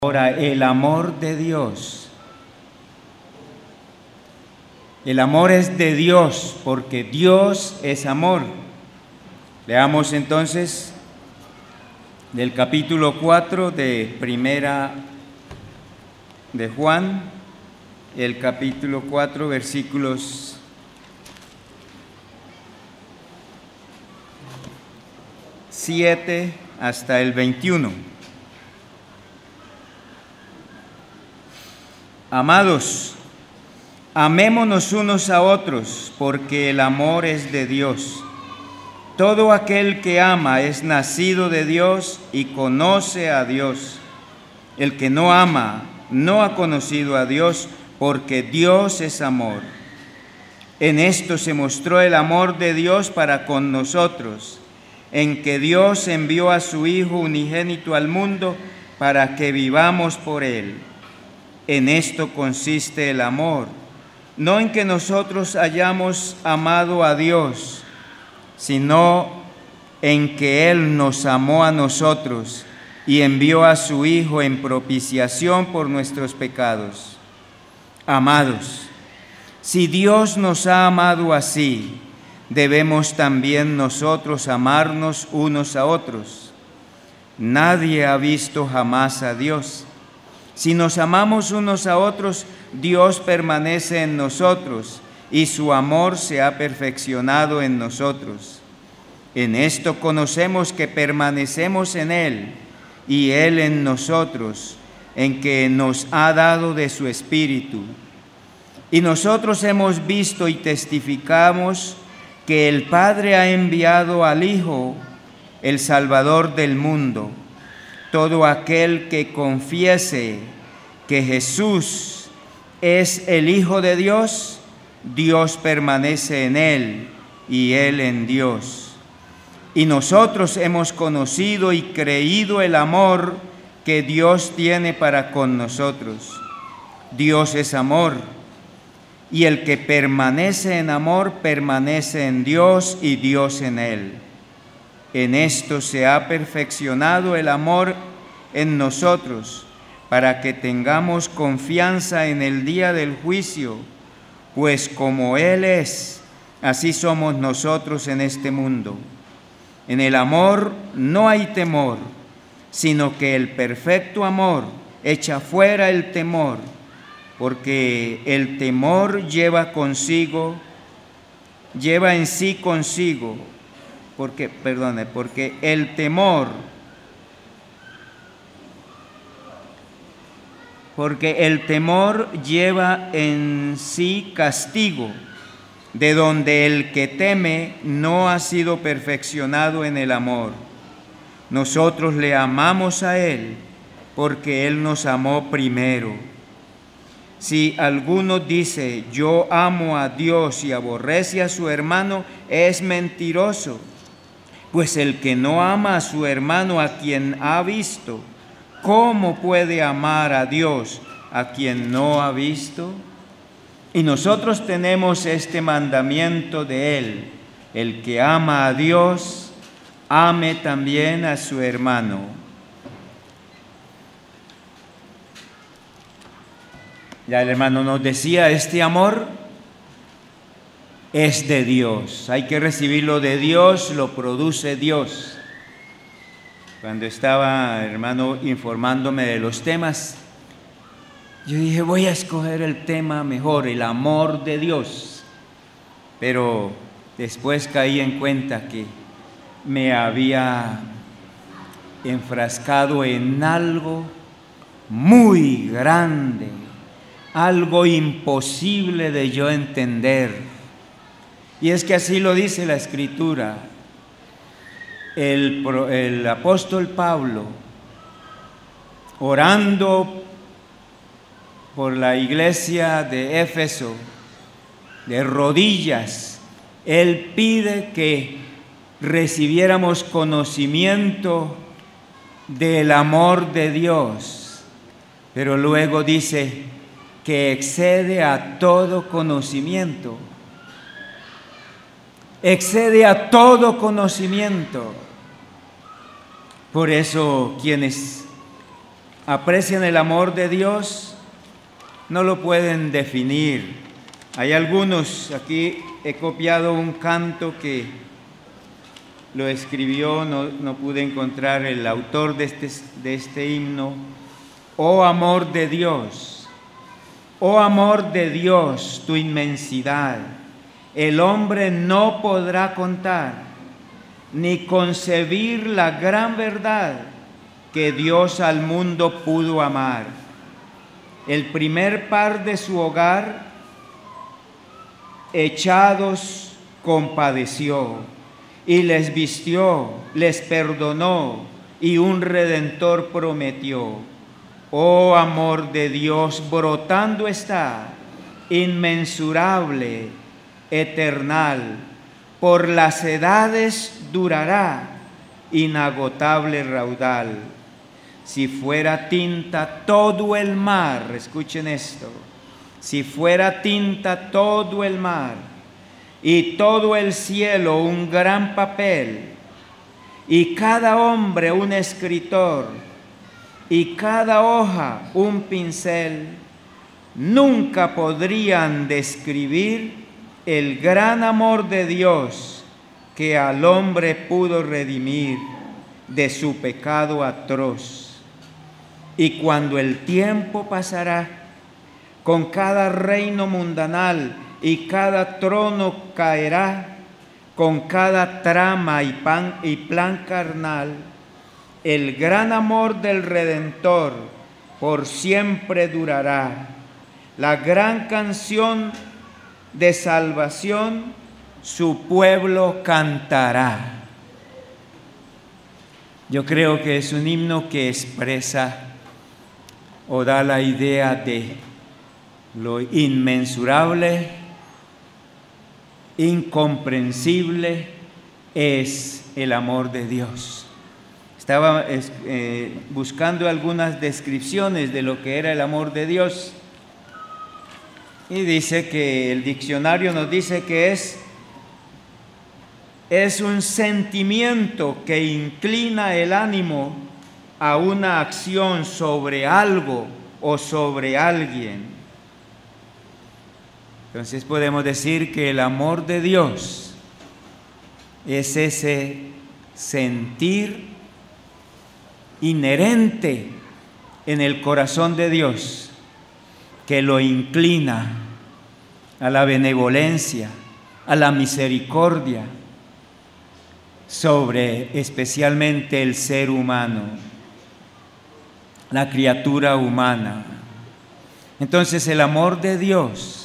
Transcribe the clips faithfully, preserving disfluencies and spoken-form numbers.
Ahora, el amor de Dios. El amor es de Dios, porque Dios es amor. Leamos entonces del capítulo cuatro de Primera de Juan, el capítulo cuatro, versículos siete hasta el veintiuno. Amados, amémonos unos a otros, porque el amor es de Dios. Todo aquel que ama es nacido de Dios y conoce a Dios. El que no ama no ha conocido a Dios, porque Dios es amor. En esto se mostró el amor de Dios para con nosotros, en que Dios envió a su Hijo unigénito al mundo para que vivamos por Él. En esto consiste el amor, no en que nosotros hayamos amado a Dios, sino en que Él nos amó a nosotros y envió a su Hijo en propiciación por nuestros pecados. Amados, si Dios nos ha amado así, debemos también nosotros amarnos unos a otros. Nadie ha visto jamás a Dios. Si nos amamos unos a otros, Dios permanece en nosotros y su amor se ha perfeccionado en nosotros. En esto conocemos que permanecemos en Él y Él en nosotros, en que nos ha dado de su Espíritu. Y nosotros hemos visto y testificamos que el Padre ha enviado al Hijo, el Salvador del mundo. Todo aquel que confiese que Jesús es el Hijo de Dios, Dios permanece en él y él en Dios. Y nosotros hemos conocido y creído el amor que Dios tiene para con nosotros. Dios es amor, y el que permanece en amor permanece en Dios y Dios en él. En esto se ha perfeccionado el amor en nosotros, para que tengamos confianza en el día del juicio, pues como Él es, así somos nosotros en este mundo. En el amor no hay temor, sino que el perfecto amor echa fuera el temor, porque el temor lleva consigo, lleva en sí consigo, porque, perdone, porque el temor, porque el temor lleva en sí castigo, de donde el que teme no ha sido perfeccionado en el amor. Nosotros le amamos a Él, porque Él nos amó primero. Si alguno dice, yo amo a Dios y aborrece a su hermano, es mentiroso. Pues el que no ama a su hermano a quien ha visto, ¿cómo puede amar a Dios a quien no ha visto? Y nosotros tenemos este mandamiento de Él: el que ama a Dios, ame también a su hermano. Ya el hermano nos decía, este amor es de Dios, hay que recibirlo de Dios, lo produce Dios. Cuando estaba, hermano, informándome de los temas, yo dije, voy a escoger el tema mejor, el amor de Dios. Pero después caí en cuenta que me había enfrascado en algo muy grande, algo imposible de yo entender. Y es que así lo dice la Escritura. El, el apóstol Pablo, orando por la iglesia de Éfeso, de rodillas, él pide que recibiéramos conocimiento del amor de Dios, pero luego dice que excede a todo conocimiento. Excede a todo conocimiento. Por eso quienes aprecian el amor de Dios, no lo pueden definir. Hay algunos, aquí he copiado un canto que lo escribió, no, no pude encontrar el autor de este, de este himno. Oh amor de Dios, oh amor de Dios, tu inmensidad, el hombre no podrá contar, ni concebir la gran verdad que Dios al mundo pudo amar. El primer par de su hogar, echados, compadeció, y les vistió, les perdonó, y un redentor prometió. Oh amor de Dios, brotando está, inmensurable, eternal, por las edades durará, inagotable raudal. Si fuera tinta todo el mar, escuchen esto, si fuera tinta todo el mar y todo el cielo un gran papel y cada hombre un escritor y cada hoja un pincel, nunca podrían describir el gran amor de Dios que al hombre pudo redimir de su pecado atroz. Y cuando el tiempo pasará, con cada reino mundanal y cada trono caerá, con cada trama y, pan, y plan carnal, el gran amor del Redentor por siempre durará. La gran canción de salvación su pueblo cantará. Yo creo que es un himno que expresa o da la idea de lo inmensurable, incomprensible es el amor de Dios. Estaba eh, buscando algunas descripciones de lo que era el amor de Dios y dice que el diccionario nos dice que es, es un sentimiento que inclina el ánimo a una acción sobre algo o sobre alguien. Entonces podemos decir que el amor de Dios es ese sentir inherente en el corazón de Dios que lo inclina a la benevolencia, a la misericordia sobre especialmente el ser humano, la criatura humana. Entonces el amor de Dios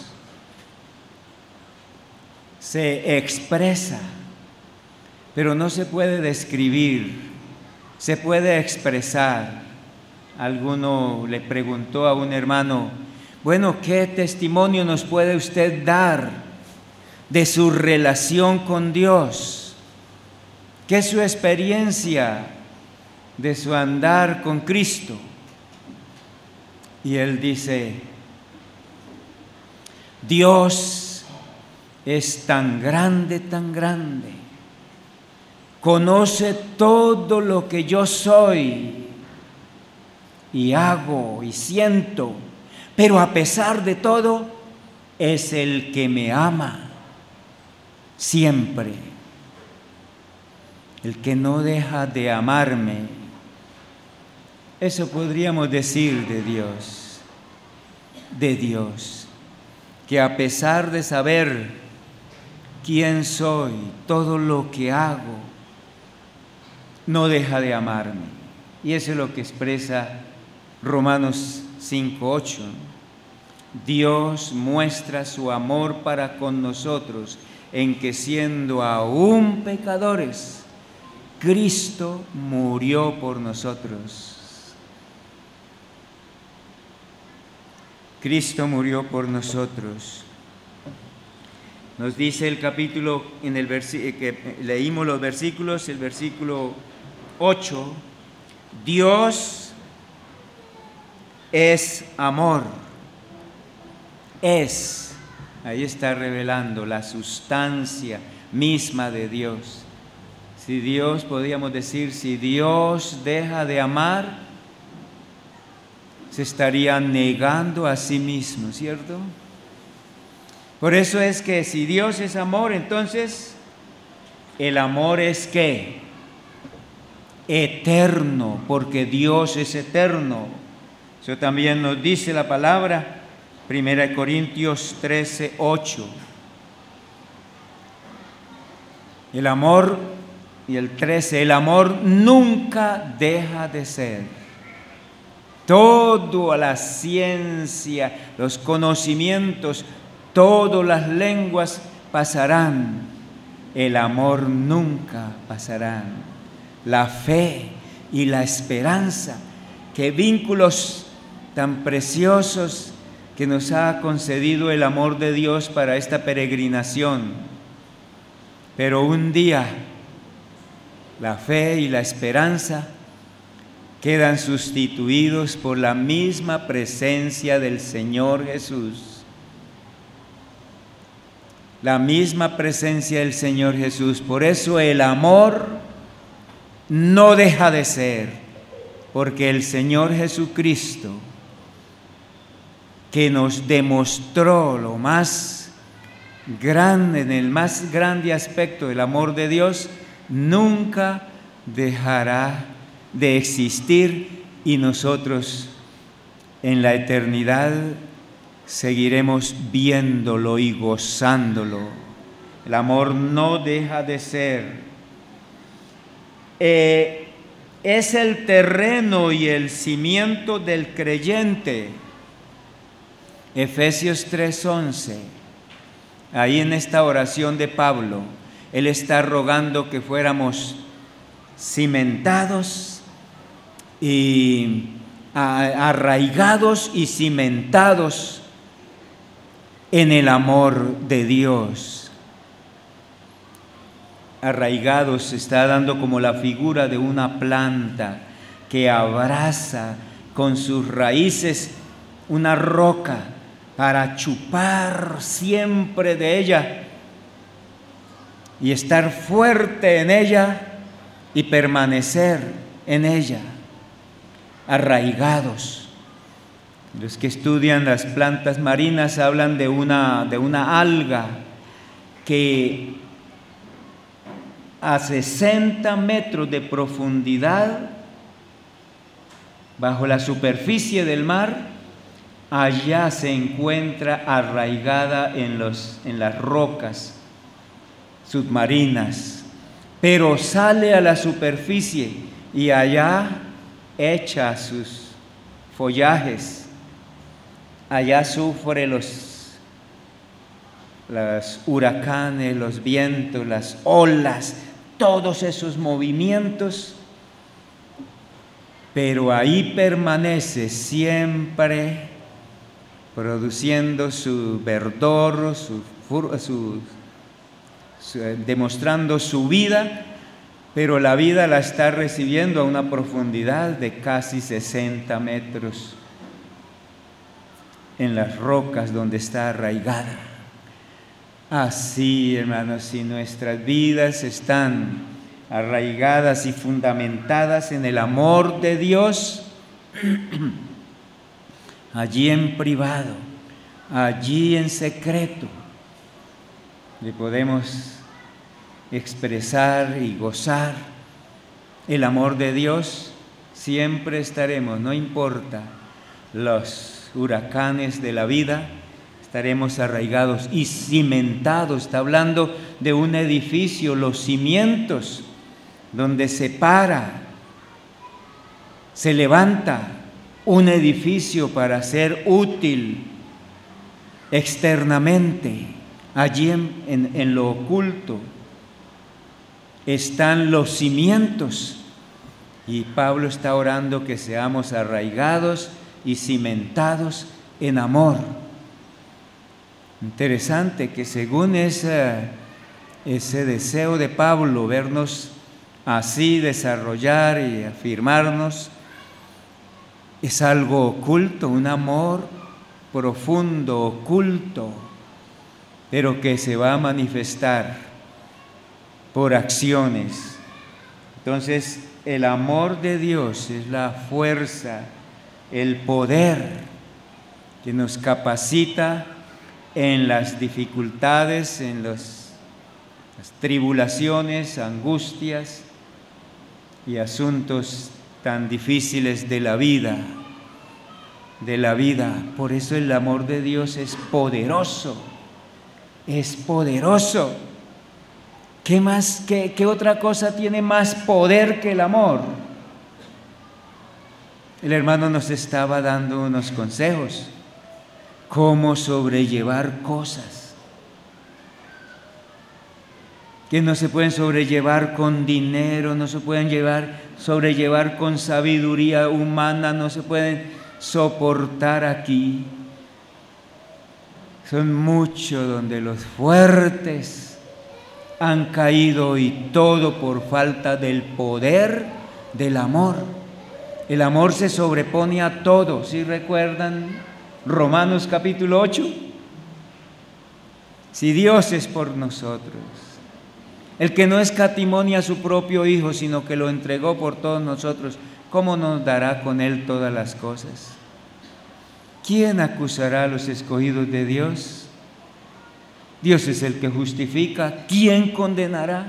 se expresa, pero no se puede describir, se puede expresar. Alguno le preguntó a un hermano, bueno, ¿qué testimonio nos puede usted dar de su relación con Dios? ¿Qué es su experiencia de su andar con Cristo? Y él dice, Dios es tan grande, tan grande, conoce todo lo que yo soy y hago y siento, pero a pesar de todo, es el que me ama siempre, el que no deja de amarme. Eso podríamos decir de Dios, de Dios, que a pesar de saber quién soy, todo lo que hago, no deja de amarme. Y eso es lo que expresa Romanos cinco ocho. Dios muestra su amor para con nosotros en que siendo aún pecadores, Cristo murió por nosotros. Cristo murió por nosotros. Nos dice el capítulo, en el versi- que leímos los versículos, el versículo ocho, Dios es amor. Es, ahí está revelando la sustancia misma de Dios. Si Dios, podríamos decir, si Dios deja de amar, se estaría negando a sí mismo, ¿cierto? Por eso es que si Dios es amor, entonces el amor es ¿qué? Eterno, porque Dios es eterno. Eso también nos dice la palabra, Primera de Corintios trece, ocho. El amor, y el trece, el amor nunca deja de ser. Toda la ciencia, los conocimientos, todas las lenguas pasarán. El amor nunca pasará. La fe y la esperanza, qué vínculos tan preciosos que nos ha concedido el amor de Dios para esta peregrinación. Pero un día la fe y la esperanza quedan sustituidos por la misma presencia del Señor Jesús. La misma presencia del Señor Jesús. Por eso el amor no deja de ser, porque el Señor Jesucristo, que nos demostró lo más grande, en el más grande aspecto del amor de Dios, nunca dejará de existir, y nosotros en la eternidad seguiremos viéndolo y gozándolo. El amor no deja de ser. Eh, es el terreno y el cimiento del creyente. Efesios tres once. Ahí en esta oración de Pablo, él está rogando que fuéramos cimentados y arraigados y cimentados en el amor de Dios. Arraigados está dando como la figura de una planta que abraza con sus raíces una roca para chupar siempre de ella y estar fuerte en ella y permanecer en ella. Arraigados. Los que estudian las plantas marinas hablan de una, de una alga que a sesenta metros de profundidad bajo la superficie del mar, allá se encuentra arraigada en, los, en las rocas submarinas, pero sale a la superficie y allá echa sus follajes, allá sufre los, los huracanes, los vientos, las olas, todos esos movimientos, pero ahí permanece siempre produciendo su verdor, su, su, su, demostrando su vida, pero la vida la está recibiendo a una profundidad de casi sesenta metros en las rocas donde está arraigada. Así, hermanos, si nuestras vidas están arraigadas y fundamentadas en el amor de Dios, allí en privado, allí en secreto, le podemos expresar y gozar el amor de Dios. Siempre estaremos, no importa los huracanes de la vida, estaremos arraigados y cimentados. Está hablando de un edificio, los cimientos, donde se para, se levanta un edificio para ser útil externamente. Allí en, en, en lo oculto están los cimientos, y Pablo está orando que seamos arraigados y cimentados en amor. Interesante que según ese, ese deseo de Pablo, vernos así, desarrollar y afirmarnos, es algo oculto, un amor profundo, oculto, pero que se va a manifestar por acciones. Entonces, el amor de Dios es la fuerza el poder que nos capacita en las dificultades, en los, las tribulaciones, angustias y asuntos tan difíciles de la vida, de la vida. Por eso el amor de Dios es poderoso, es poderoso. ¿Qué más, qué, qué otra cosa tiene más poder que el amor? El hermano nos estaba dando unos consejos, cómo sobrellevar cosas que no se pueden sobrellevar con dinero, no se pueden llevar, sobrellevar con sabiduría humana, no se pueden soportar aquí. Son muchos donde los fuertes han caído, y todo por falta del poder del amor. El amor se sobrepone a todo. ¿Sí recuerdan Romanos capítulo ocho? Si Dios es por nosotros, el que no escatimó a su propio Hijo, sino que lo entregó por todos nosotros, ¿cómo nos dará con Él todas las cosas? ¿Quién acusará a los escogidos de Dios? Dios es el que justifica. ¿Quién condenará?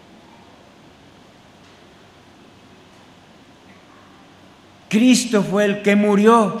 Cristo fue el que murió,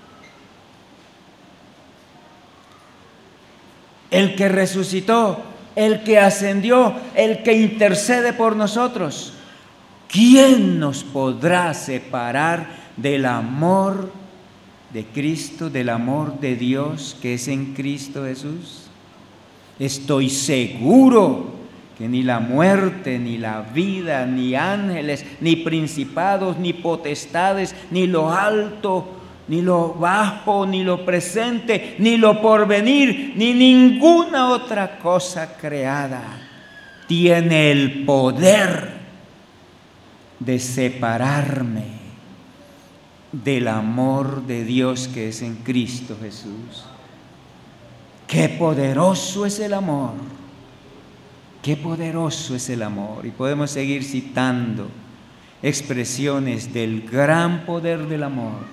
el que resucitó, el que ascendió, el que intercede por nosotros. ¿Quién nos podrá separar del amor de Cristo, del amor de Dios que es en Cristo Jesús? Estoy seguro que ni la muerte, ni la vida, ni ángeles, ni principados, ni potestades, ni lo alto, ni lo bajo, ni lo presente, ni lo porvenir, ni ninguna otra cosa creada tiene el poder de separarme del amor de Dios que es en Cristo Jesús. ¡Qué poderoso es el amor! ¡Qué poderoso es el amor! Y podemos seguir citando expresiones del gran poder del amor.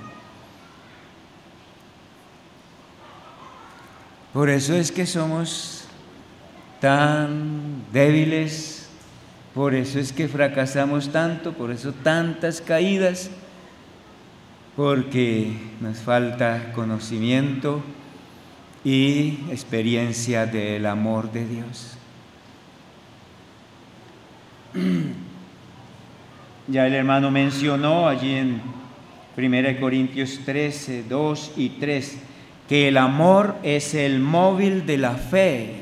Por eso es que somos tan débiles, por eso es que fracasamos tanto, por eso tantas caídas, porque nos falta conocimiento y experiencia del amor de Dios. Ya el hermano mencionó allí en primera Corintios trece, dos y tres, que el amor es el móvil de la fe.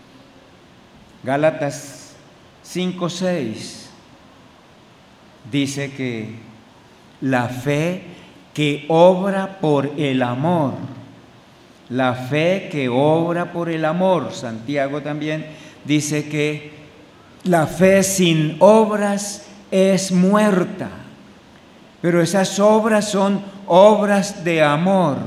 Gálatas cinco, seis dice que la fe que obra por el amor, la fe que obra por el amor. Santiago también dice que la fe sin obras es muerta, pero esas obras son obras de amor.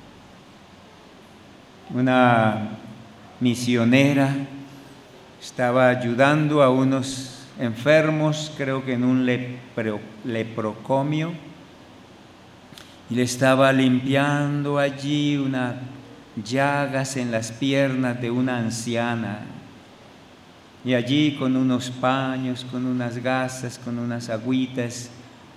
Una misionera estaba ayudando a unos enfermos, creo que en un lepro, leprocomio, y le estaba limpiando allí unas llagas en las piernas de una anciana. Y allí con unos paños, con unas gasas, con unas agüitas,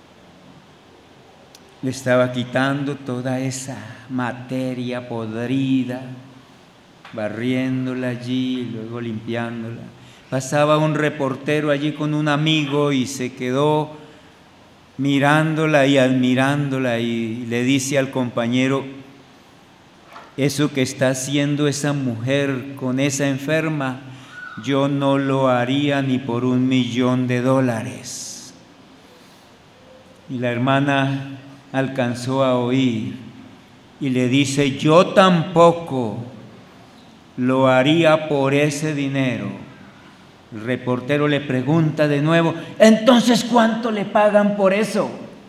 le estaba quitando toda esa materia podrida, barriéndola allí, luego limpiándola. Pasaba un reportero allí con un amigo y se quedó mirándola y admirándola, y le dice al compañero: eso que está haciendo esa mujer con esa enferma, yo no lo haría ni por un millón de dólares. Y la hermana alcanzó a oír y le dice: yo tampoco lo haría por ese dinero. El reportero le pregunta de nuevo: entonces, ¿cuánto le pagan por eso?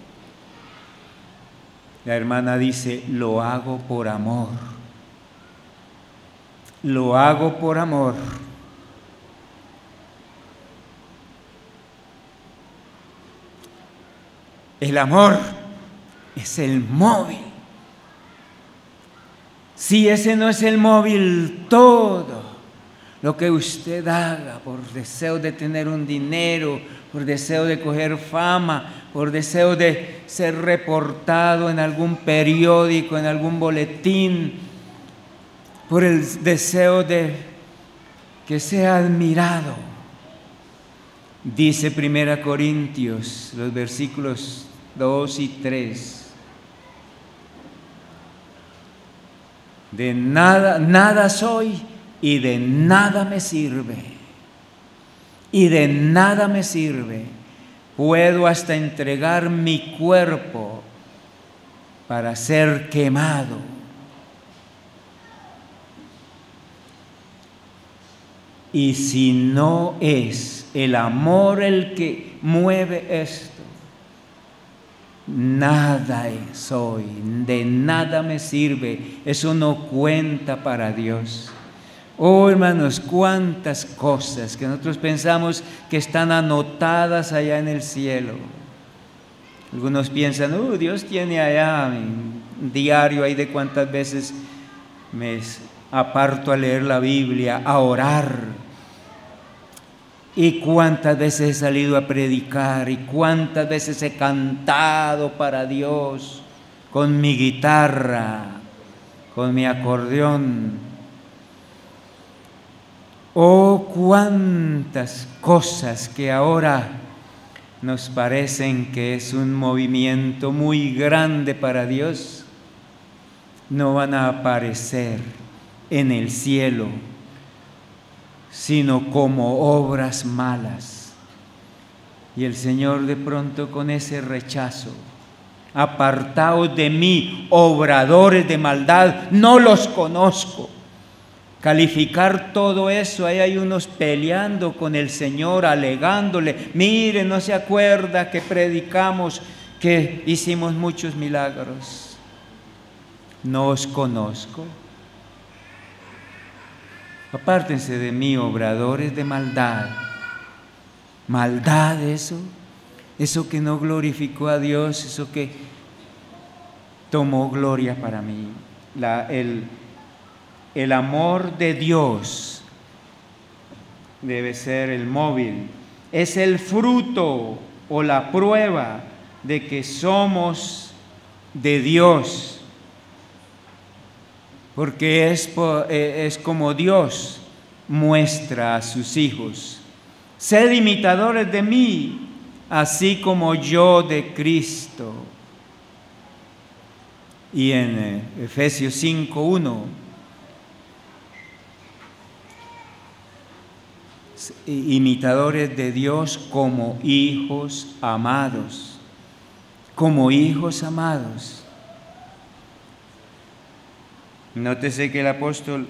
La hermana dice: lo hago por amor. Lo hago por amor. El amor es el móvil. Si ese no es el móvil, todo lo que usted haga por deseo de tener un dinero, por deseo de coger fama, por deseo de ser reportado en algún periódico, en algún boletín, por el deseo de que sea admirado. Dice Primera Corintios, los versículos dos y tres. De nada, nada soy y de nada me sirve. Y de nada me sirve. Puedo hasta entregar mi cuerpo para ser quemado. Y si no es el amor el que mueve esto, nada soy, de nada me sirve, eso no cuenta para Dios. Oh, hermanos, cuántas cosas que nosotros pensamos que están anotadas allá en el cielo. Algunos piensan, oh, Dios tiene allá un diario ahí de cuántas veces me aparto a leer la Biblia, a orar. Y cuántas veces he salido a predicar y cuántas veces he cantado para Dios con mi guitarra, con mi acordeón. Oh, cuántas cosas que ahora nos parecen que es un movimiento muy grande para Dios, no van a aparecer en el cielo, sino como obras malas. Y el Señor de pronto con ese rechazo, apartaos de mí, obradores de maldad, no los conozco. Calificar todo eso, ahí hay unos peleando con el Señor, alegándole, mire, no se acuerda que predicamos, que hicimos muchos milagros. No os conozco. Apártense de mí, obradores de maldad. Maldad, eso, eso que no glorificó a Dios, eso que tomó gloria para mí. La, el, el amor de Dios debe ser el móvil, es el fruto o la prueba de que somos de Dios. Porque es, es como Dios muestra a sus hijos. Sed imitadores de mí, así como yo de Cristo. Y en Efesios cinco uno, imitadores de Dios como hijos amados, como hijos amados. Nótese que el apóstol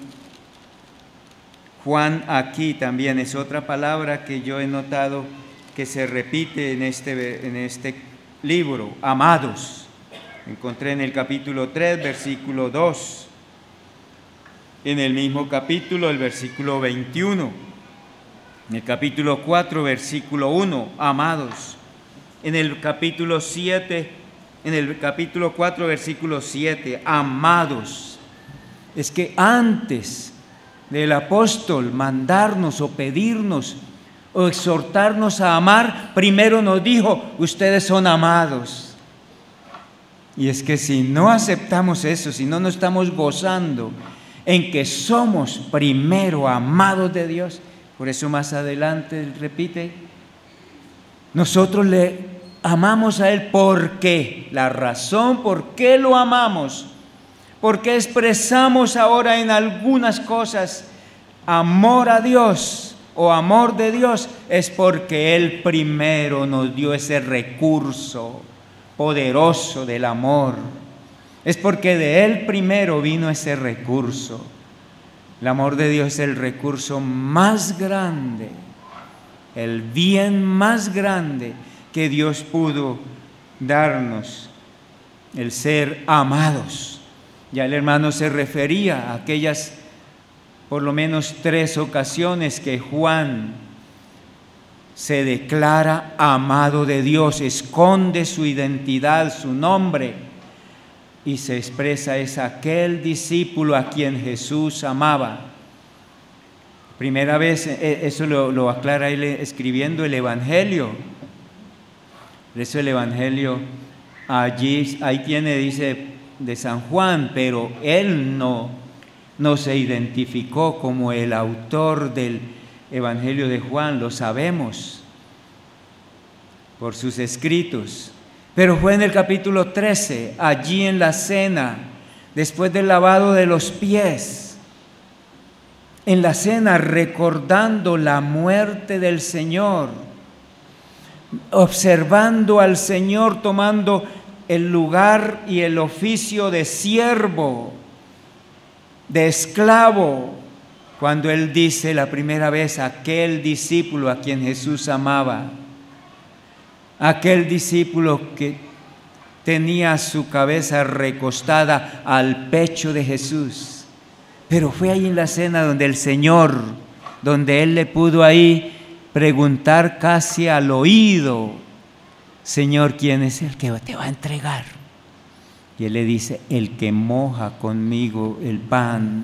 Juan aquí también es otra palabra que yo he notado que se repite en este, en este libro, amados. Encontré en el capítulo tres, versículo dos, en el mismo capítulo, el versículo veintiuno, en el capítulo cuatro, versículo uno, amados, en el capítulo siete, en el capítulo cuatro, versículo siete, amados. Es que antes del apóstol mandarnos o pedirnos o exhortarnos a amar, primero nos dijo, ustedes son amados. Y es que si no aceptamos eso, si no nos estamos gozando en que somos primero amados de Dios, por eso más adelante repite, nosotros le amamos a Él. ¿Por qué? La razón por qué lo amamos, porque expresamos ahora en algunas cosas amor a Dios o amor de Dios, es porque Él primero nos dio ese recurso poderoso del amor. Es porque de Él primero vino ese recurso. El amor de Dios es el recurso más grande, el bien más grande que Dios pudo darnos, el ser amados. Ya el hermano se refería a aquellas por lo menos tres ocasiones que Juan se declara amado de Dios, esconde su identidad, su nombre, y se expresa es aquel discípulo a quien Jesús amaba. Primera vez, eso lo, lo aclara él escribiendo el Evangelio. Por eso el Evangelio allí, ahí tiene, dice, de San Juan, pero él no, no se identificó como el autor del Evangelio de Juan, lo sabemos por sus escritos. Pero fue en el capítulo trece, allí en la cena, después del lavado de los pies, en la cena recordando la muerte del Señor, observando al Señor tomando el lugar y el oficio de siervo, de esclavo, cuando Él dice la primera vez, aquel discípulo a quien Jesús amaba, aquel discípulo que tenía su cabeza recostada al pecho de Jesús. Pero fue ahí en la cena donde el Señor, donde Él le pudo ahí preguntar casi al oído, Señor, ¿quién es el que te va a entregar? Y Él le dice, el que moja conmigo el pan.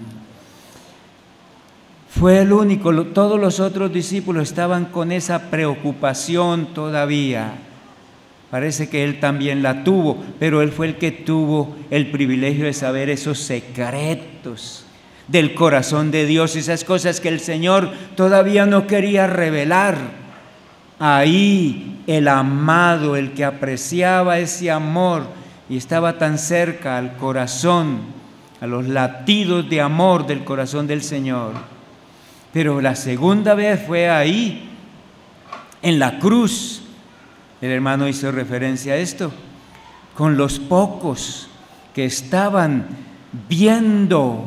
Fue el único, todos los otros discípulos estaban con esa preocupación todavía. Parece que Él también la tuvo, pero Él fue el que tuvo el privilegio de saber esos secretos del corazón de Dios, esas cosas que el Señor todavía no quería revelar. Ahí el amado, el que apreciaba ese amor y estaba tan cerca al corazón, a los latidos de amor del corazón del Señor. Pero la segunda vez fue ahí, en la cruz. El hermano hizo referencia a esto, con los pocos que estaban viendo,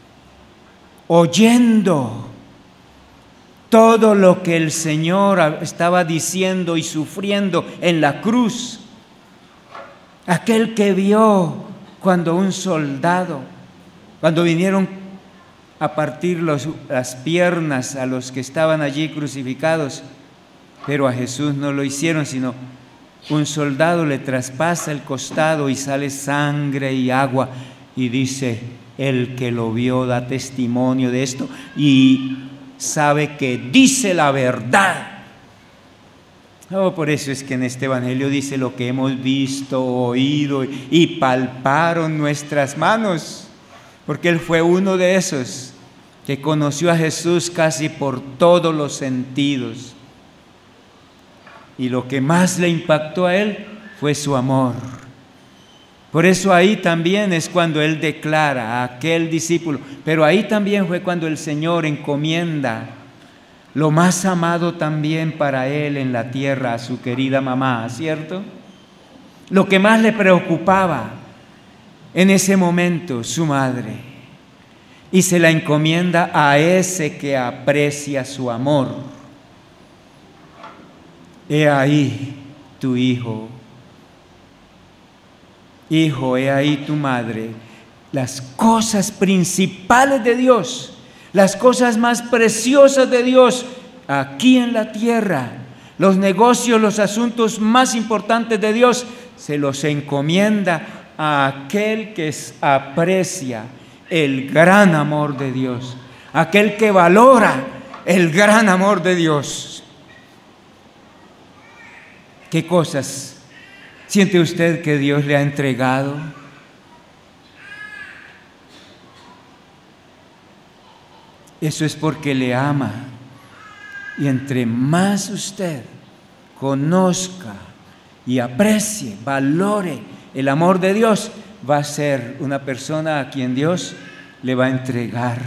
oyendo todo lo que el Señor estaba diciendo y sufriendo en la cruz. Aquel que vio cuando un soldado, cuando vinieron a partir los, las piernas a los que estaban allí crucificados, pero a Jesús no lo hicieron, sino un soldado le traspasa el costado y sale sangre y agua, y dice, el que lo vio da testimonio de esto y sabe que dice la verdad. Oh, por eso es que en este Evangelio dice lo que hemos visto, oído y palparon nuestras manos, porque Él fue uno de esos que conoció a Jesús casi por todos los sentidos. Y lo que más le impactó a Él fue su amor. Por eso ahí también es cuando Él declara a aquel discípulo, pero ahí también fue cuando el Señor encomienda lo más amado también para Él en la tierra, a su querida mamá, ¿cierto? Lo que más le preocupaba en ese momento, su madre, y se la encomienda a ese que aprecia su amor. He ahí tu hijo, hijo, he ahí tu madre. Las cosas principales de Dios, las cosas más preciosas de Dios aquí en la tierra, los negocios, los asuntos más importantes de Dios, se los encomienda a aquel que aprecia el gran amor de Dios, aquel que valora el gran amor de Dios. ¿Qué cosas siente usted que Dios le ha entregado? Eso es porque le ama. Y entre más usted conozca y aprecie, valore el amor de Dios, va a ser una persona a quien Dios le va a entregar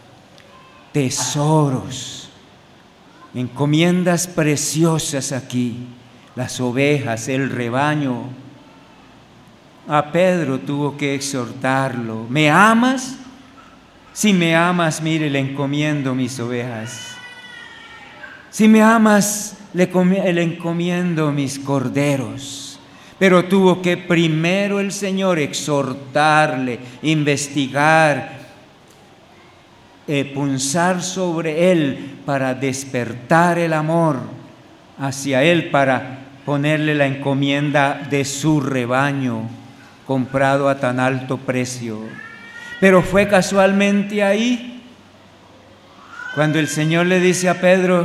tesoros, encomiendas preciosas aquí, las ovejas, el rebaño. A Pedro tuvo que exhortarlo, ¿me amas? Si me amas, mire, le encomiendo mis ovejas. Si me amas, le, le encomiendo mis corderos. Pero tuvo que primero el Señor exhortarle, investigar, eh, punzar sobre él para despertar el amor hacia él, para ponerle la encomienda de su rebaño. comprado a tan alto precio. Pero fue casualmente ahí cuando el Señor le dice a Pedro: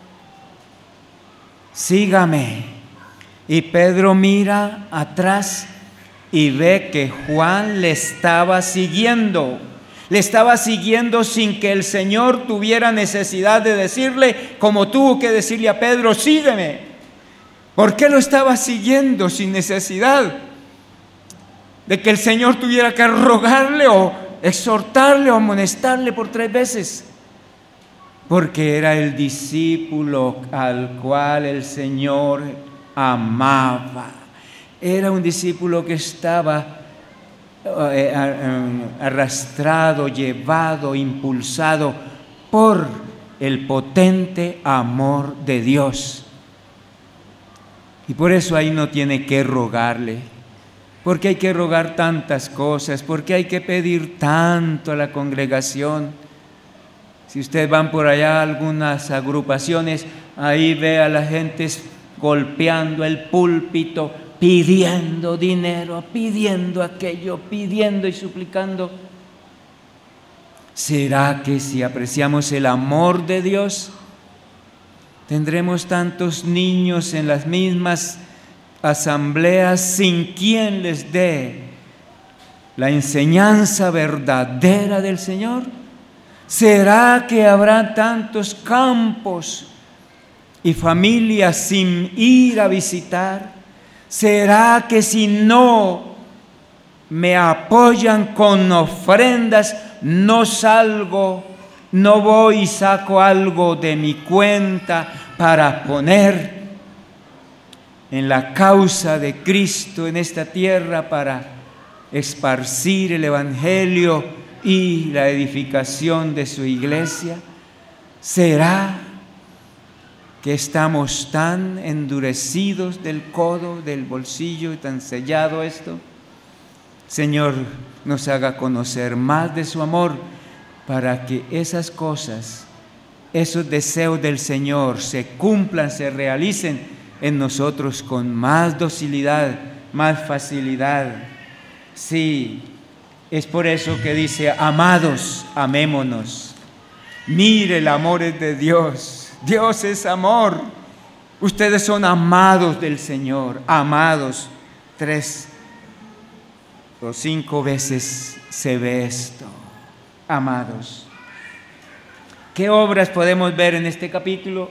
sígame. Y Pedro mira atrás y ve que Juan le estaba siguiendo. Le estaba siguiendo sin que el Señor tuviera necesidad de decirle, como tuvo que decirle a Pedro: sígueme. ¿Por qué lo estaba siguiendo sin necesidad de que el Señor tuviera que rogarle o exhortarle o amonestarle por tres veces? Porque era el discípulo al cual el Señor amaba. Era un discípulo que estaba arrastrado, llevado, impulsado por el potente amor de Dios. Y por eso ahí no tiene que rogarle. Porque hay que rogar tantas cosas, porque hay que pedir tanto a la congregación. Si ustedes van por allá a algunas agrupaciones, ahí ve a la gente golpeando el púlpito, pidiendo dinero, pidiendo aquello, pidiendo y suplicando. ¿Será que si apreciamos el amor de Dios, tendremos tantos niños en las mismas asambleas sin quien les dé la enseñanza verdadera del Señor? ¿Será que habrá tantos campos y familias sin ir a visitar? ¿Será que si no me apoyan con ofrendas, no salgo, no voy y saco algo de mi cuenta para poner en la causa de Cristo en esta tierra, para esparcir el Evangelio y la edificación de su iglesia? ¿Será que estamos tan endurecidos del codo, del bolsillo, y tan sellado esto? Señor, nos haga conocer más de su amor para que esas cosas, esos deseos del Señor se cumplan, se realicen en nosotros con más docilidad, más facilidad. Sí, es por eso que dice: amados, amémonos. Mire, el amor es de Dios. Dios es amor. Ustedes son amados del Señor, amados. Tres o cinco veces se ve esto: amados. ¿Qué obras podemos ver en este capítulo?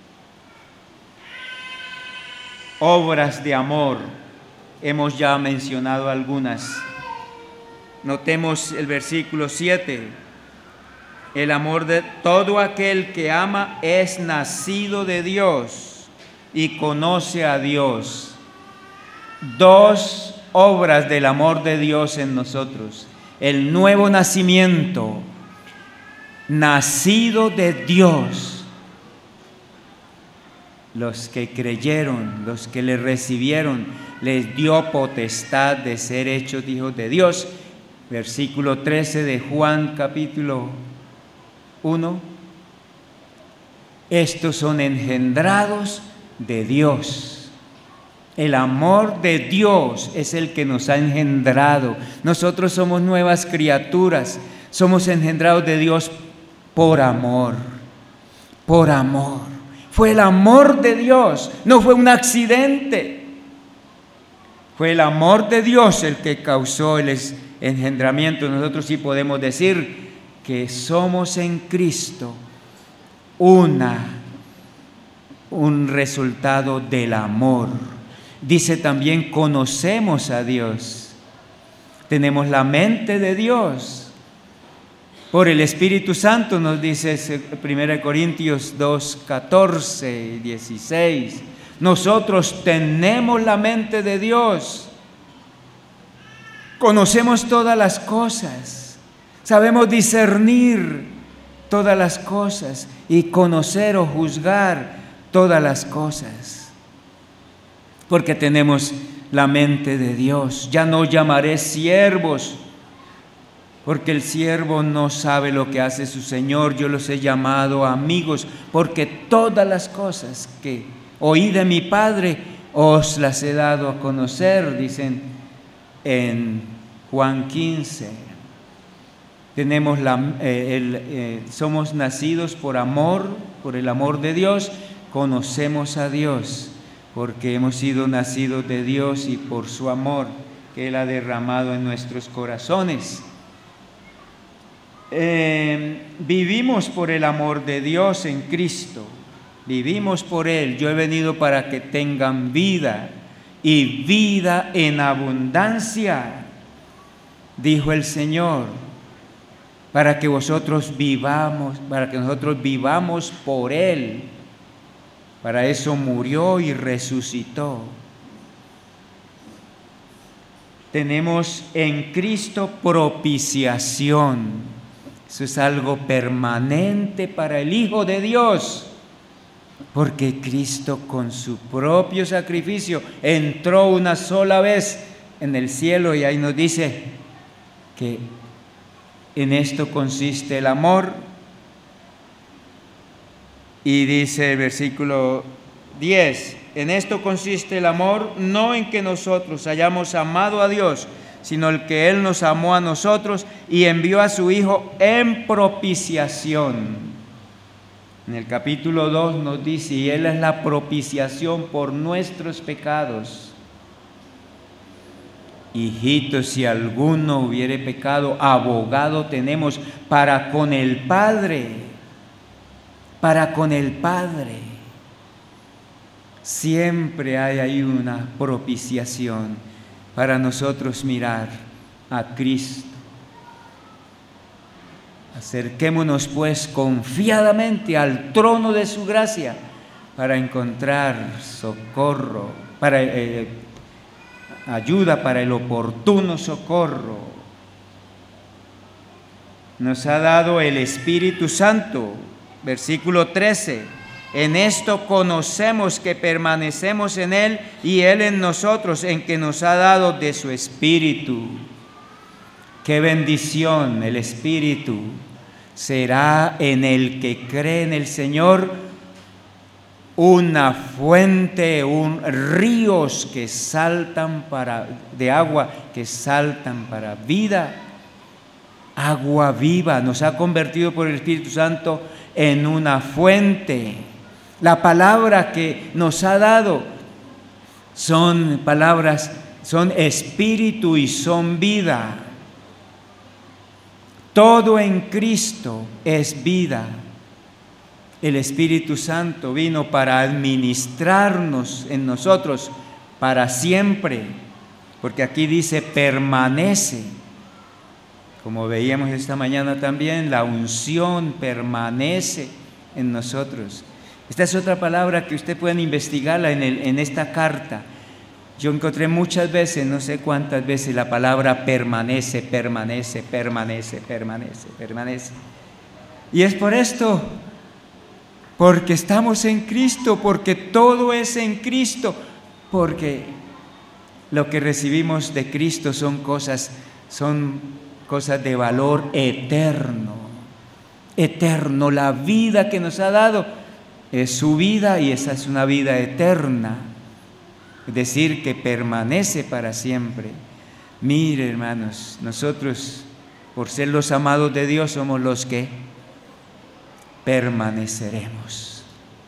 Obras de amor. Hemos ya mencionado algunas. Notemos el versículo siete. El amor de todo aquel que ama es nacido de Dios y conoce a Dios. Dos obras del amor de Dios en nosotros: el nuevo nacimiento, nacido de Dios. Los que creyeron, los que le recibieron, les dio potestad de ser hechos hijos de Dios. Versículo trece de Juan capítulo uno. Estos son engendrados de Dios. El amor de Dios es el que nos ha engendrado. Nosotros somos nuevas criaturas, somos engendrados de Dios por amor, por amor. Fue el amor de Dios, no fue un accidente. Fue el amor de Dios el que causó el engendramiento. Nosotros sí podemos decir que somos en Cristo una, un resultado del amor. Dice también: conocemos a Dios. Tenemos la mente de Dios. Por el Espíritu Santo, nos dice primera Corintios dos, catorce y dieciséis. Nosotros tenemos la mente de Dios. Conocemos todas las cosas. Sabemos discernir todas las cosas y conocer o juzgar todas las cosas. Porque tenemos la mente de Dios. Ya no llamaré siervos, porque el siervo no sabe lo que hace su Señor. Yo los he llamado amigos, porque todas las cosas que oí de mi Padre os las he dado a conocer, dicen en Juan quince. Tenemos la, eh, el, eh, somos nacidos por amor, por el amor de Dios, conocemos a Dios, porque hemos sido nacidos de Dios y por su amor que Él ha derramado en nuestros corazones. Eh, vivimos por el amor de Dios en Cristo, vivimos por Él. Yo he venido para que tengan vida y vida en abundancia, dijo el Señor, para que vosotros vivamos, para que nosotros vivamos por Él. Para eso murió y resucitó. Tenemos en Cristo propiciación. Eso es algo permanente para el Hijo de Dios, porque Cristo con su propio sacrificio entró una sola vez en el cielo, y ahí nos dice que en esto consiste el amor. Y dice el versículo diez, en esto consiste el amor, no en que nosotros hayamos amado a Dios, sino el que Él nos amó a nosotros y envió a su Hijo en propiciación. En el capítulo dos nos dice, y Él es la propiciación por nuestros pecados. Hijitos, si alguno hubiere pecado, abogado tenemos para con el Padre. Para con el Padre. Siempre hay ahí una propiciación para nosotros mirar a Cristo. Acerquémonos pues confiadamente al trono de su gracia para encontrar socorro, para eh, ayuda para el oportuno socorro. Nos ha dado el Espíritu Santo. Versículo trece, en esto conocemos que permanecemos en Él y Él en nosotros, en que nos ha dado de su Espíritu. ¡Qué bendición! El Espíritu será en el que cree en el Señor una fuente, un ríos que saltan para, de agua, que saltan para vida. Agua viva, nos ha convertido por el Espíritu Santo en una fuente. La palabra que nos ha dado son palabras, son espíritu y son vida. Todo en Cristo es vida. El Espíritu Santo vino para administrarnos en nosotros para siempre, porque aquí dice permanece. Como veíamos esta mañana también, la unción permanece en nosotros. Esta es otra palabra que usted pueden investigarla en, el, en esta carta. Yo encontré muchas veces, no sé cuántas veces, la palabra permanece, permanece, permanece, permanece, permanece. Y es por esto, porque estamos en Cristo, porque todo es en Cristo, porque lo que recibimos de Cristo son cosas, son cosas de valor eterno, eterno. La vida que nos ha dado es su vida y esa es una vida eterna, es decir, que permanece para siempre. Mire, hermanos, nosotros, por ser los amados de Dios, somos los que permaneceremos,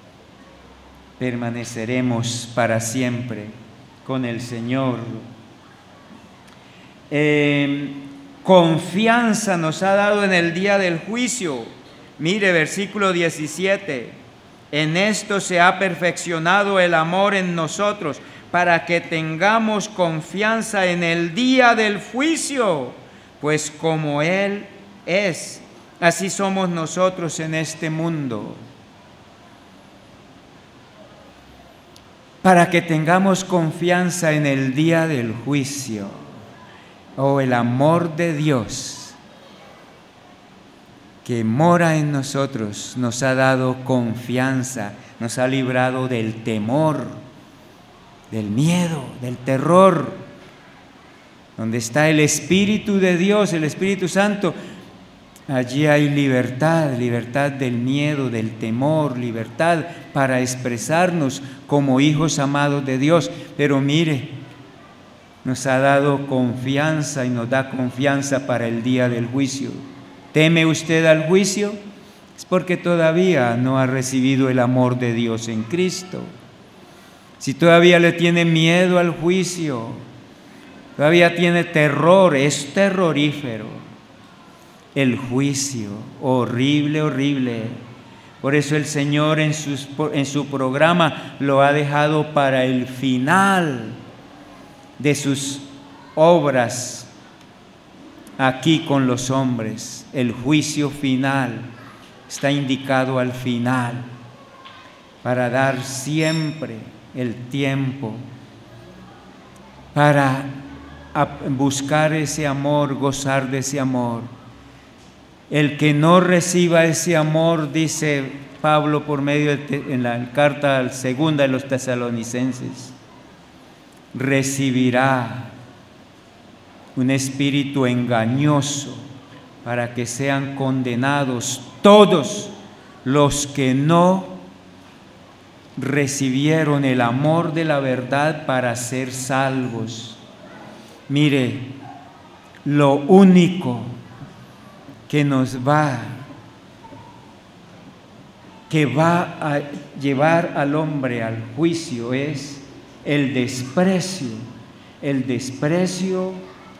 permaneceremos para siempre con el Señor. Eh, Confianza nos ha dado en el día del juicio. Mire, versículo diecisiete. En esto se ha perfeccionado el amor en nosotros, para que tengamos confianza en el día del juicio. Pues como Él es, así somos nosotros en este mundo. Para que tengamos confianza en el día del juicio. Oh, el amor de Dios que mora en nosotros nos ha dado confianza, nos ha librado del temor, del miedo, del terror. Donde está el Espíritu de Dios, el Espíritu Santo, allí hay libertad, libertad del miedo, del temor, libertad para expresarnos como hijos amados de Dios. Pero mire, nos ha dado confianza y nos da confianza para el día del juicio. ¿Teme usted al juicio? Es porque todavía no ha recibido el amor de Dios en Cristo. Si todavía le tiene miedo al juicio, todavía tiene terror, es terrorífero. El juicio, horrible, horrible. Por eso el Señor en, sus, en su programa lo ha dejado para el final de sus obras aquí con los hombres. El juicio final está indicado al final para dar siempre el tiempo para buscar ese amor, gozar de ese amor. El que no reciba ese amor, dice Pablo por medio de en la carta segunda de los Tesalonicenses, recibirá un espíritu engañoso para que sean condenados todos los que no recibieron el amor de la verdad para ser salvos. Mire, lo único que nos va, que va a llevar al hombre al juicio es el desprecio, el desprecio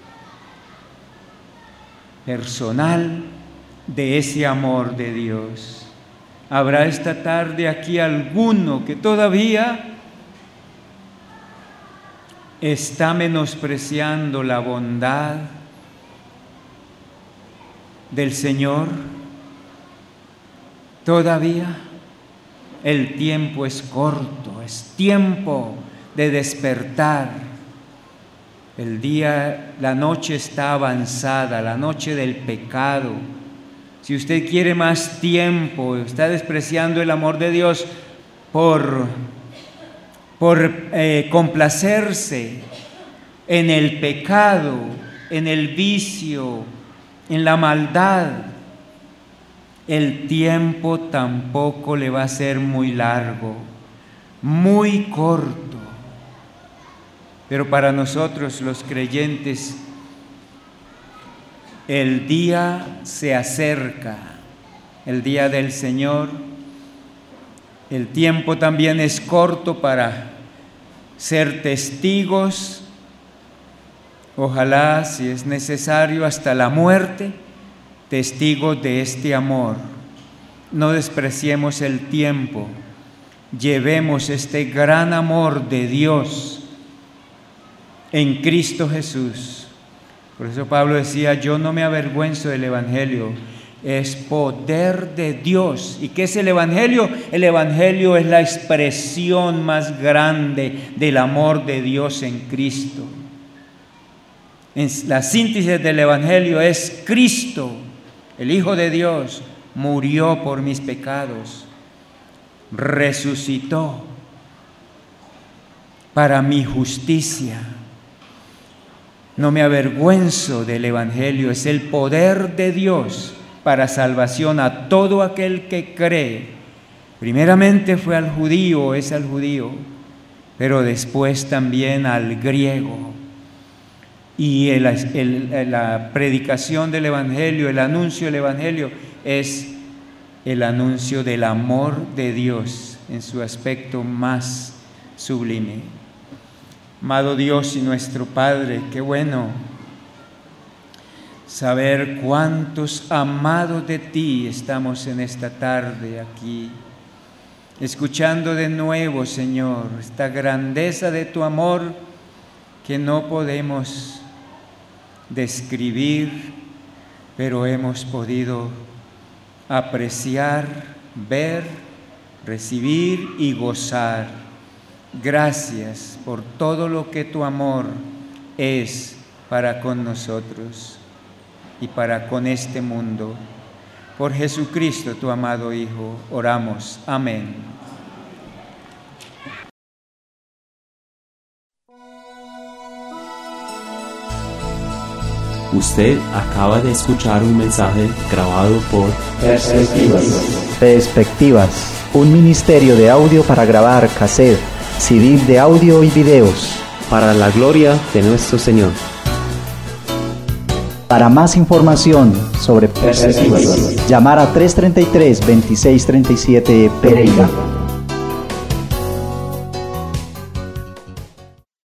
personal de ese amor de Dios. Habrá esta tarde aquí alguno que todavía está menospreciando la bondad del Señor. Todavía el tiempo es corto, es tiempo de despertar. El día, la noche está avanzada, la noche del pecado. Si usted quiere más tiempo, está despreciando el amor de Dios por, por eh, complacerse en el pecado, en el vicio, en la maldad, el tiempo tampoco le va a ser muy largo, muy corto. Pero para nosotros los creyentes, el día se acerca, el día del Señor. El tiempo también es corto para ser testigos. Ojalá, si es necesario, hasta la muerte, testigos de este amor. No despreciemos el tiempo, llevemos este gran amor de Dios en Cristo Jesús. Por eso Pablo decía, yo no me avergüenzo del Evangelio, es poder de Dios. ¿Y qué es el Evangelio? El Evangelio es la expresión más grande del amor de Dios en Cristo. En la síntesis del Evangelio es Cristo, el Hijo de Dios, murió por mis pecados, resucitó para mi justicia. No me avergüenzo del Evangelio, es el poder de Dios para salvación a todo aquel que cree. Primeramente fue al judío, es al judío, pero después también al griego. Y el, el, la predicación del Evangelio, el anuncio del Evangelio es el anuncio del amor de Dios en su aspecto más sublime. Amado Dios y nuestro Padre, qué bueno saber cuántos amados de ti estamos en esta tarde aquí, escuchando de nuevo, Señor, esta grandeza de tu amor que no podemos describir, pero hemos podido apreciar, ver, recibir y gozar. Gracias por todo lo que tu amor es para con nosotros y para con este mundo. Por Jesucristo, tu amado Hijo, oramos. Amén. Usted acaba de escuchar un mensaje grabado por Perspectivas. Perspectivas, un ministerio de audio para grabar cassette, C D de audio y videos. para la gloria de nuestro Señor. Para más información sobre Perspectivas. llamar a tres treinta y tres, veintiséis treinta y siete Pereira.